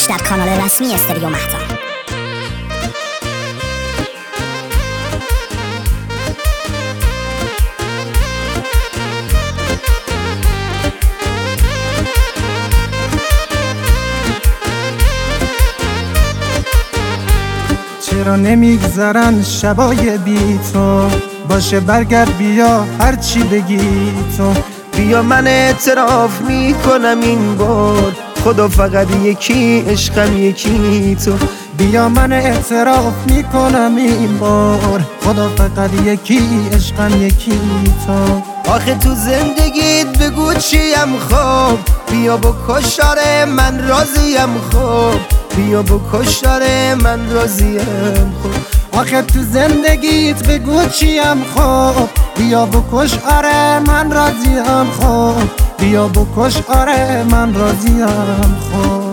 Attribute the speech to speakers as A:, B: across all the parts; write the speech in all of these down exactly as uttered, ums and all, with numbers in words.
A: در کانال رسمی استریو مهتاب.
B: چرا نمیگذرن شبای بی تو؟ باشه برگرد بیا هرچی بگی تو.
C: بیا من اعتراف میکنم این بار، خدا فقط یکی عشقم یکی تو.
B: بیا من اعتراف میکنم این بار، خدا فقط یکی عشقم یکی تو.
C: آخه تو زندگیت بگو چیم خوب، بیا بکش آره من راضیم خوب، بیا بکش آره من راضیم خوب.
B: آخه تو زندگیت بگو چیم خوب، بیا بکش آره من راضیم خوب، بیا بکش آره من راضیم خوب.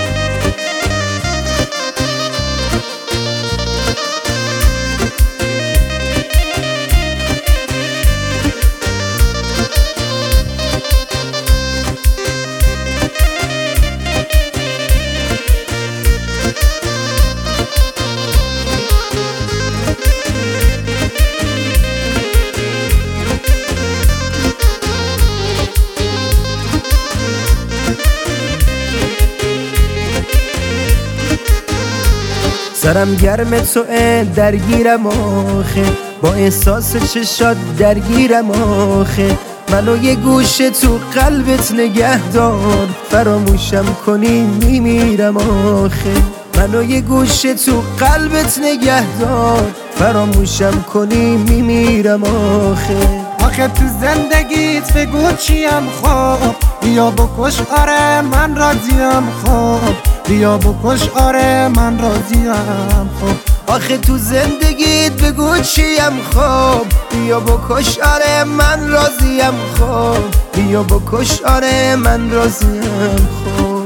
C: سرم گرم توه درگیرم آخه، با احساس چشات درگیرم آخه. منو یه گوشه تو قلبت نگه دار، فراموشم کنی میمیرم آخه. منو یه گوشه تو قلبت نگه دار، فراموشم کنی میمیرم آخه.
B: آخه تو زندگیت بگو چیم خوب، بیا بکش آره من راضیم خوب، بیا بکش آره من راضیم خوب.
C: آخه تو زندگیت بگو چیم خوب، بیا بکش آره من راضیم خوب، بیا بکش آره من راضیم خوب.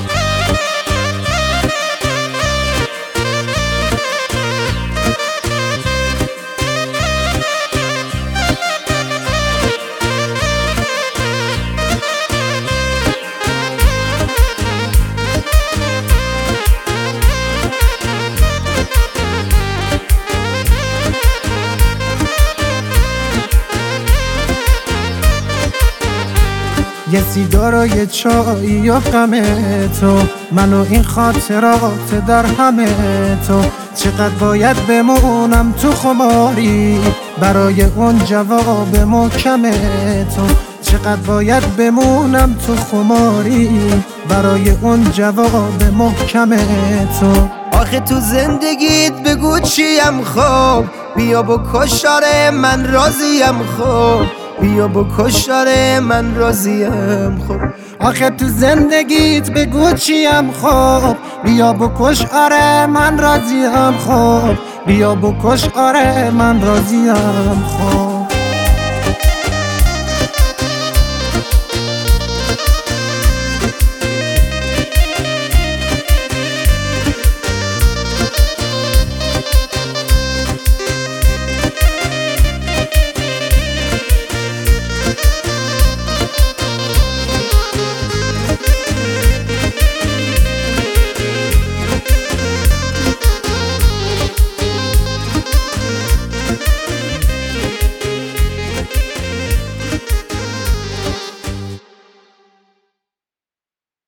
B: یه سیگار و یه چای و غم تو، من و این خاطرات در همه تو. چقدر باید بمونم تو خماری برای اون جواب محکم تو. چقدر باید بمونم تو خماری برای اون جواب محکم تو.
C: آخه تو زندگیت بگو چیم خوب، بیا بکش آره من راضیم خوب، بیا بکش آره من راضیم خوب.
B: آخه تو زندگیت بگو چیم خوب، بیا بکش آره من راضیم خوب، بیا بکش آره من راضیم خوب.